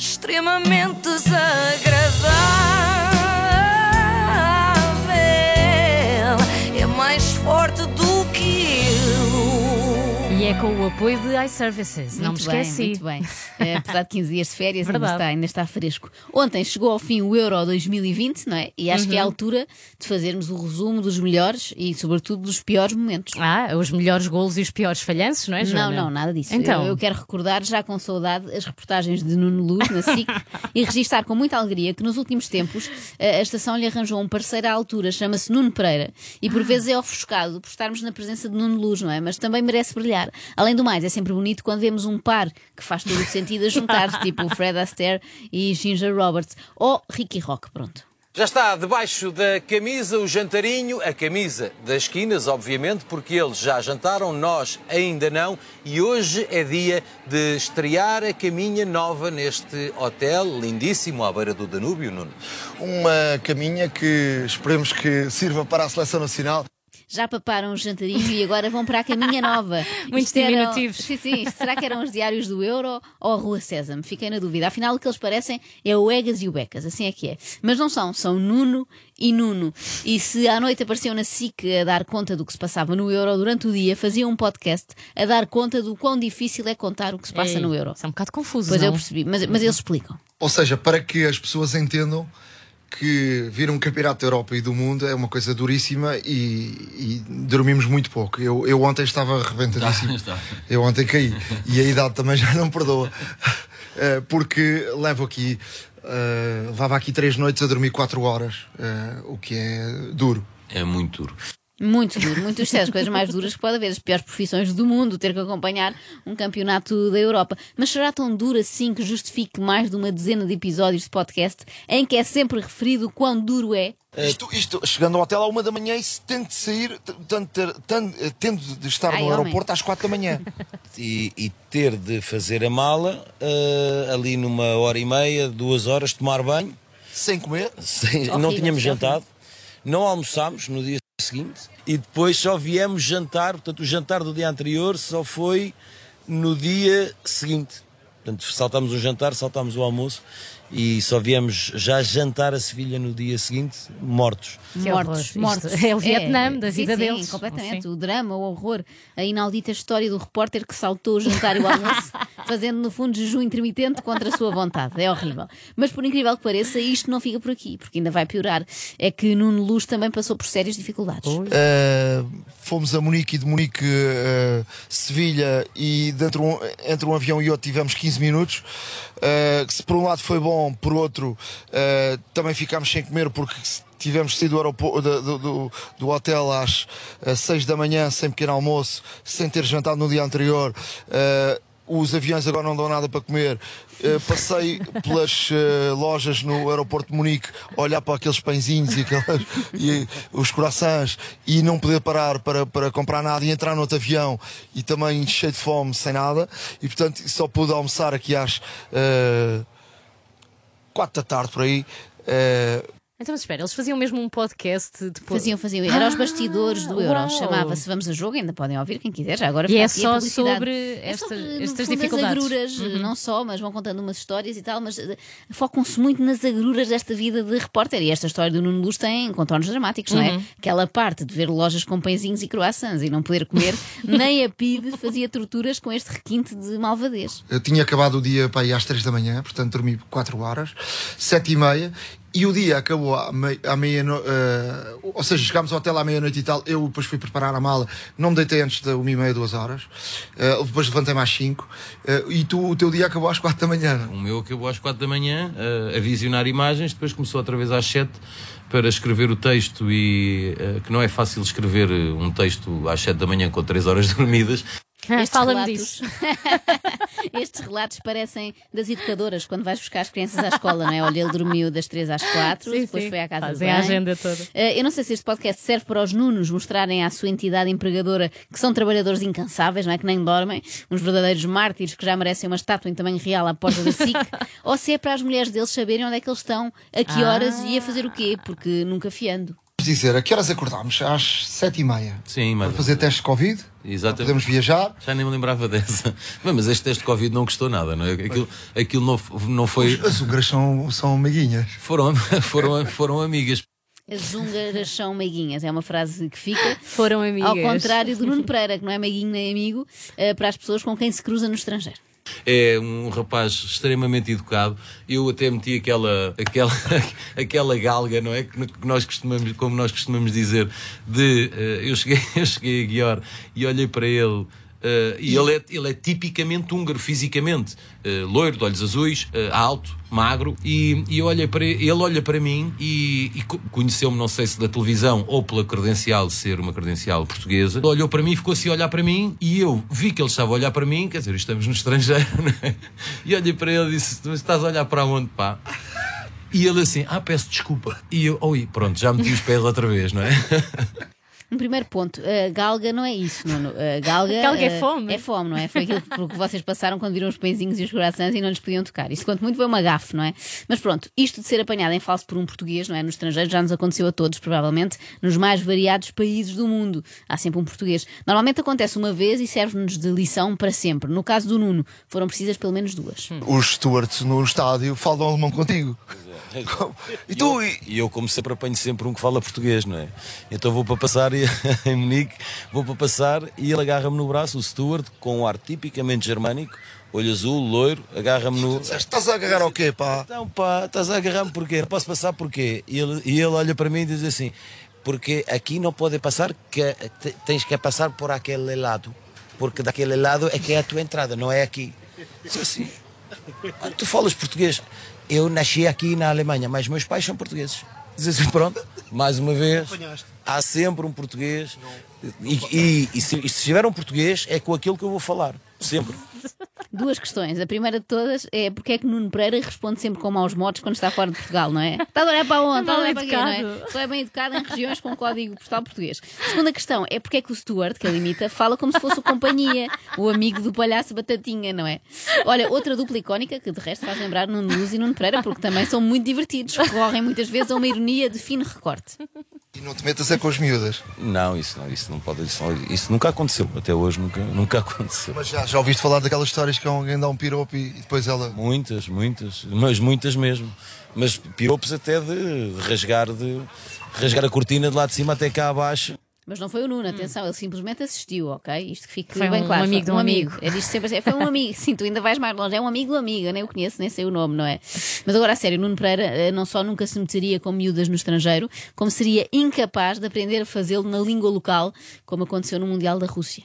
extremamente desagradável. É mais forte do que eu. E é com o apoio de iServices, não me esqueci. Muito bem. Apesar de 15 dias de férias, Verdade. ainda está fresco. Ontem chegou ao fim o Euro 2020, não é? E acho que é a altura de fazermos o resumo dos melhores e, sobretudo, dos piores momentos. Os melhores golos e os piores falhanços, não é, Joana? Não, nada disso. Então. Eu quero recordar, já com saudade, as reportagens de Nuno Luz na SIC e registar com muita alegria que nos últimos tempos a estação lhe arranjou um parceiro à altura, chama-se Nuno Pereira, e por vezes é ofuscado por estarmos na presença de Nuno Luz, não é? Mas também merece brilhar. Além do mais, é sempre bonito quando vemos um par que faz todo o sentido a juntar, tipo Fred Astaire e Ginger Roberts, ou Ricky Rock, pronto. Já está debaixo da camisa o jantarinho, a camisa das esquinas, obviamente, porque eles já jantaram, nós ainda não, e hoje é dia de estrear a caminha nova neste hotel lindíssimo à beira do Danúbio, Nuno. Uma caminha que esperemos que sirva para a Seleção Nacional. Já paparam o jantarinho e agora vão para a caminha nova. Muitos Isto eram- diminutivos. Sim. Será que eram os diários do Euro ou a Rua Sésamo? Fiquei na dúvida. Afinal, o que eles parecem é o Egas e o Becas. Assim é que é. Mas não são Nuno e Nuno. E se à noite apareciam na SIC a dar conta do que se passava no Euro, durante o dia faziam um podcast a dar conta do quão difícil é contar o que se passa no Euro. Isso é um bocado confuso, Pois não? eu percebi, mas eles explicam. Ou seja, para que as pessoas entendam que vir um campeonato da Europa e do mundo é uma coisa duríssima e dormimos muito pouco. Eu ontem estava arrebentadíssimo. Eu ontem caí. E a idade também já não perdoa. Porque levava aqui 3 noites a dormir 4 horas, o que é duro. É muito duro. Muito duro, muito. Isto é das coisas mais duras que pode haver, as piores profissões do mundo, ter que acompanhar um campeonato da Europa. Mas será tão duro assim que justifique mais de uma dezena de episódios de podcast em que é sempre referido quão duro é? Isto, chegando ao hotel à 1 da manhã e se tendo de sair, tendo de estar no aeroporto às 4 da manhã. E ter de fazer a mala ali numa hora e meia, 2 horas, tomar banho. Sem comer? Não tínhamos jantado, não almoçámos no dia seguinte e depois só viemos jantar. Portanto, o jantar do dia anterior só foi no dia seguinte. Portanto, saltámos o jantar, saltámos o almoço e só viemos já jantar a Sevilha no dia seguinte, mortos. Mortos. Isto é o Vietnã da vida deles. Sim, completamente. Sim. O drama, o horror, a inaudita história do repórter que saltou o jantar e o almoço, fazendo no fundo jejum intermitente contra a sua vontade. É horrível. Mas por incrível que pareça, isto não fica por aqui, porque ainda vai piorar. É que Nuno Luz também passou por sérias dificuldades. Fomos a Munique e de Munique Sevilha e entre um avião e outro tivemos 15 minutos. Que se por um lado foi bom, por outro também ficámos sem comer porque tivemos saído do aeroporto, do hotel às 6 da manhã sem pequeno almoço, sem ter jantado no dia anterior. Os aviões agora não dão nada para comer. Passei pelas lojas no aeroporto de Munique a olhar para aqueles pãezinhos e os croissants e não poder parar para comprar nada e entrar no outro avião e também cheio de fome, sem nada. E portanto só pude almoçar aqui às 4 da tarde por aí. Então, mas espera, eles faziam mesmo um podcast depois. Faziam. Era os bastidores do Euro. Uau. Chamava-se Vamos a Jogo, ainda podem ouvir quem quiser. Já agora E é fica aqui a só publicidade. sobre É sobre, no estas fundo, dificuldades. as agruras, não só, mas vão contando umas histórias e tal, mas focam-se muito nas agruras desta vida de repórter. E esta história do Nuno Luz tem contornos dramáticos, não é? Aquela parte de ver lojas com pãezinhos e croissants e não poder comer, nem a PIDE fazia torturas com este requinte de malvadez. Eu tinha acabado o dia para ir às 3 da manhã, portanto dormi 4 horas, 7h30. E o dia acabou à meia-noite, ou seja, chegámos ao hotel à meia-noite e tal. Eu depois fui preparar a mala, não me deitei antes da 1h30, 2 horas. Depois levantei-me às 5. E o teu dia acabou às 4 da manhã, não? O meu acabou às 4 da manhã a visionar imagens, depois começou outra vez às 7 para escrever o texto e que não é fácil escrever um texto às 7 da manhã com 3 horas dormidas. Fala-me disso. Estes relatos parecem das educadoras quando vais buscar as crianças à escola, não é? Olha, ele dormiu das 3 às 4, depois foi à casa de Fazem banho. a agenda toda. Eu não sei se este podcast serve para os Nunos mostrarem à sua entidade empregadora que são trabalhadores incansáveis, não é? Que nem dormem, uns verdadeiros mártires que já merecem uma estátua em tamanho real à porta da SIC, ou se é para as mulheres deles saberem onde é que eles estão, a que horas e a fazer o quê, porque nunca fiando. Vamos dizer, a que horas acordámos? Às 7h30. Sim, mas Para fazer testes de Covid. Exatamente. Podemos viajar. Já nem me lembrava dessa. Mas este teste de Covid não custou nada, não é? Aquilo não foi... As húngaras são amiguinhas. Foram amigas. As húngaras são meiguinhas, é uma frase que fica. Foram amigas. Ao contrário do Nuno Pereira, que não é meiguinho nem amigo, para as pessoas com quem se cruza no estrangeiro. É um rapaz extremamente educado. Eu até meti aquela galga, não é? Que nós costumamos, como nós costumamos dizer, eu cheguei a Győr e olhei para ele. E ele é tipicamente húngaro fisicamente, loiro, de olhos azuis, alto, magro, e eu olhei para ele olha para mim e conheceu-me, não sei se da televisão ou pela credencial de ser uma credencial portuguesa. Ele olhou para mim, ficou assim a olhar para mim e eu vi que ele estava a olhar para mim, quer dizer, estamos no estrangeiro, não é? E olhei para ele e disse: "Mas estás a olhar para onde, pá?" E ele assim: "Peço desculpa." E eu, pronto, já meti os pés outra vez, não é? Um primeiro ponto, galga não é isso, Nuno. Galga é fome. É fome, não é? Foi aquilo que vocês passaram quando viram os pãezinhos e os corações e não lhes podiam tocar. Isso, quanto muito, foi uma gafe, não é? Mas pronto, isto de ser apanhado em falso por um português, não é? No estrangeiro já nos aconteceu a todos, provavelmente, nos mais variados países do mundo. Há sempre um português. Normalmente acontece uma vez e serve-nos de lição para sempre. No caso do Nuno, foram precisas pelo menos 2. Os stewards no estádio falam alemão contigo. E eu, como sempre, apanho sempre um que fala português, não é? Então vou para passar em Munique, e ele agarra-me no braço, o steward, com um ar tipicamente germânico, olho azul, loiro, agarra-me no... Estás a agarrar ao quê, pá? Então, pá, estás a agarrar-me porquê? Não posso passar porquê? E ele olha para mim e diz assim: "Porque aqui não pode passar, que tens que passar por aquele lado, porque daquele lado é que é a tua entrada, não é aqui." Diz assim: "Tu falas português?" "Eu nasci aqui na Alemanha, mas meus pais são portugueses." Diz assim: pronto, mais uma vez, há sempre um português. E se tiver um português, é com aquilo que eu vou falar. Sempre. 2 questões. A primeira de todas é porque é que Nuno Pereira responde sempre com maus modos quando está fora de Portugal, não é? Estás a olhar para onde? Estás a olhar para quê, não é? Só é bem educado em regiões com código postal português. Segunda questão é porque é que o steward, que ele imita, fala como se fosse o companhia, o amigo do palhaço Batatinha, não é? Olha, outra dupla icónica que de resto faz lembrar Nuno Luz e Nuno Pereira, porque também são muito divertidos, recorrem muitas vezes a uma ironia de fino recorte. E não te metas com as miúdas. Não, isso não pode. Isso nunca aconteceu. Até hoje nunca aconteceu. Mas já ouviste falar daquelas histórias que alguém dá um piropo e depois ela... Muitas, mas muitas mesmo. Mas piropos até de rasgar a cortina de lá de cima até cá abaixo. Mas não foi o Nuno, atenção, ele simplesmente assistiu, ok? Isto que fique foi bem claro. Um amigo de um amigo. Ele diz sempre assim: foi um amigo. Sim, tu ainda vais mais longe. É um amigo do amigo, eu nem o conheço, nem sei o nome, não é? Mas agora, a sério, Nuno Pereira não só nunca se meteria com miúdas no estrangeiro, como seria incapaz de aprender a fazê-lo na língua local, como aconteceu no Mundial da Rússia.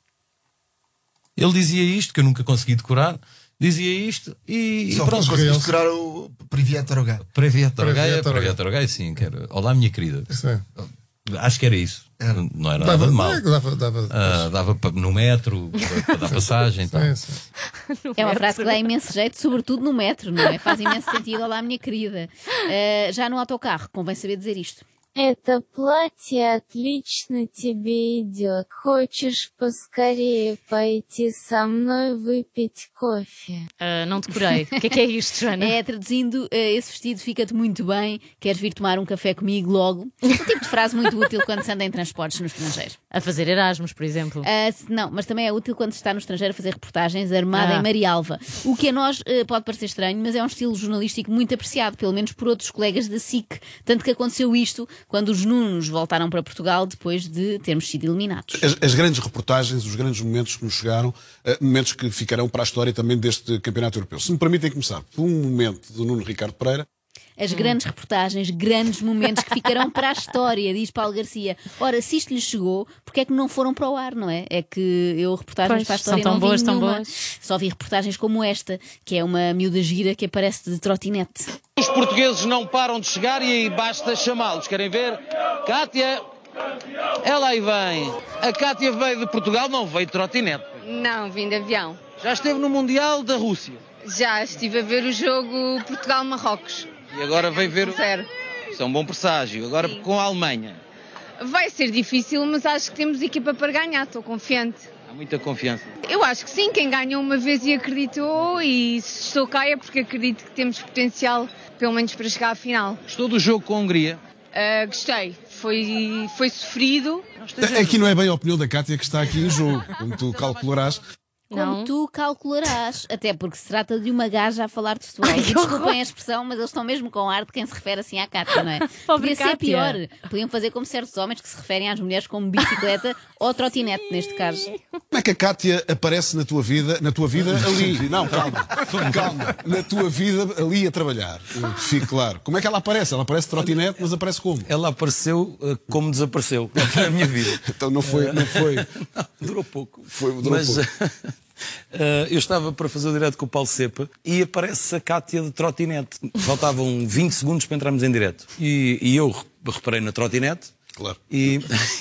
Ele dizia isto, que eu nunca consegui decorar. Dizia isto e Só pronto. conseguiste decorar o Privet Dorogai. Privet Dorogai, sim, quero. Olá, minha querida. Sim. Acho que era isso. Não era nada de mal. Dava no metro, para dar passagem. Então. É uma frase que dá imenso jeito, sobretudo no metro, não é? Faz imenso sentido. Olá, minha querida. Já no autocarro, convém saber dizer isto. Это платье отлично тебе идет. Хочешь поскорее пойти со мной выпить кофе? Não decorei. O que é isto, Joana? Traduzindo, esse vestido fica-te muito bem, queres vir tomar um café comigo logo? Um tipo de frase muito útil quando se anda em transportes no estrangeiro. A fazer Erasmus, por exemplo. Não, mas também é útil quando se está no estrangeiro a fazer reportagens armada em Marialva. O que a nós pode parecer estranho, mas é um estilo jornalístico muito apreciado, pelo menos por outros colegas da SIC. Tanto que aconteceu isto quando os Nunos voltaram para Portugal depois de termos sido eliminados. As grandes reportagens, os grandes momentos que nos chegaram, momentos que ficarão para a história também deste campeonato europeu. Se me permitem começar por um momento do Nuno Ricardo Pereira. As grandes reportagens, grandes momentos que ficarão para a história, diz Paulo Garcia. Ora, se isto lhes chegou, porque é que não foram para o ar, não é? É que eu reportagens para a história são não boas, vi tão nenhuma. boas. Só vi reportagens como esta, que é uma miúda gira que aparece de trotinete. Os portugueses não param de chegar e aí basta chamá-los. Querem ver? Cátia, ela aí vem. A Cátia veio de Portugal, não veio de trotinete. Não, vim de avião. Já esteve no Mundial da Rússia. Já estive a ver o jogo Portugal-Marrocos. E agora veio ver... 0. Isso é um bom presságio. Agora Sim. com a Alemanha. Vai ser difícil, mas acho que temos equipa para ganhar, estou confiante. Há muita confiança. Eu acho que sim, quem ganhou uma vez e acreditou, e se estou cá é porque acredito que temos potencial, pelo menos para chegar à final. Gostou do jogo com a Hungria? Gostei. foi sofrido. Aqui não é bem a opinião da Cátia que está aqui em jogo, como tu calcularás. Como tu calcularás, até porque se trata de uma gaja a falar de futebol. Desculpem a expressão, mas eles estão mesmo com ar de quem se refere assim à Cátia, não é? Podia ser pior. Podiam fazer como certos homens que se referem às mulheres como bicicleta ou trotinete, neste caso. Como é que a Cátia aparece na tua vida ali? Não, calma. Na tua vida ali a trabalhar. Fique claro. Como é que ela aparece? Ela aparece trotinete, mas aparece como? Ela apareceu como desapareceu na minha vida. Então não foi. Não, durou pouco. Durou pouco. Eu estava para fazer o direto com o Paulo Cepa e aparece a Cátia de trotinete. Faltavam 20 segundos para entrarmos em direto. E eu reparei na trotinete. Claro. E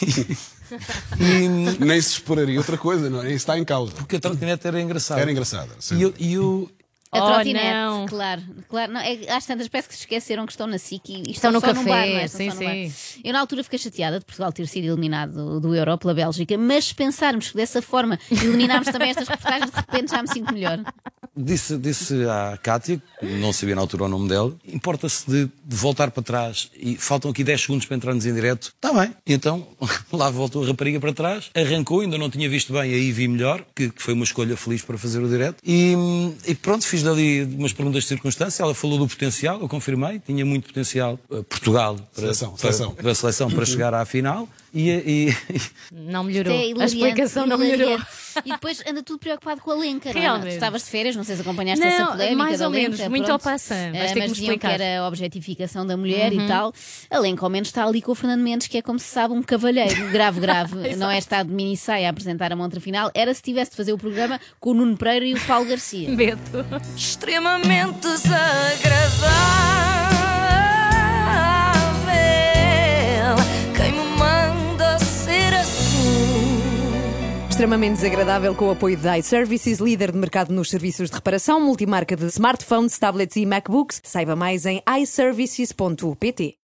nem se exploraria outra coisa, não é? Isso está em causa. Porque a trotinete era engraçada. Era engraçada. E eu A trotinete, não. claro. Não, às tantas parece que se esqueceram que estão na SIC e Estão no só café, num bar, não é? sim, Estão só no sim. bar. Eu na altura fiquei chateada de Portugal ter sido eliminado do Euro pela Bélgica, mas se pensarmos que dessa forma eliminarmos também estas reportagens, de repente já me sinto melhor. disse à Cátia, não sabia na altura o nome dela, importa-se de voltar para trás e faltam aqui 10 segundos para entrarmos em direto. Está bem. E então lá voltou a rapariga para trás, arrancou, ainda não tinha visto bem, aí vi melhor, que foi uma escolha feliz para fazer o direto. E pronto, fiz dali umas perguntas de circunstância, ela falou do potencial, eu confirmei, tinha muito potencial Portugal para a seleção para chegar à final. Não melhorou. É a explicação não melhorou. E depois anda tudo preocupado com a Lenca, não é? Realmente. Tu estavas de férias, não sei se acompanhaste Não, essa polémica mais da ou Lenca. menos, muito ao passant. Vais ter que mas me diziam que explicar. era a objetificação da mulher e tal. A Lenca ao menos está ali com o Fernando Mendes, que é como se sabe um cavalheiro, grave. Não é estar de mini saia a apresentar a montra final, era se tivesse de fazer o programa com o Nuno Pereira e o Paulo Garcia. Medo. Extremamente desagradável. Quem me manda ser assim? Extremamente desagradável, com o apoio da iServices, líder de mercado nos serviços de reparação, multimarca de smartphones, tablets e MacBooks. Saiba mais em iServices.pt.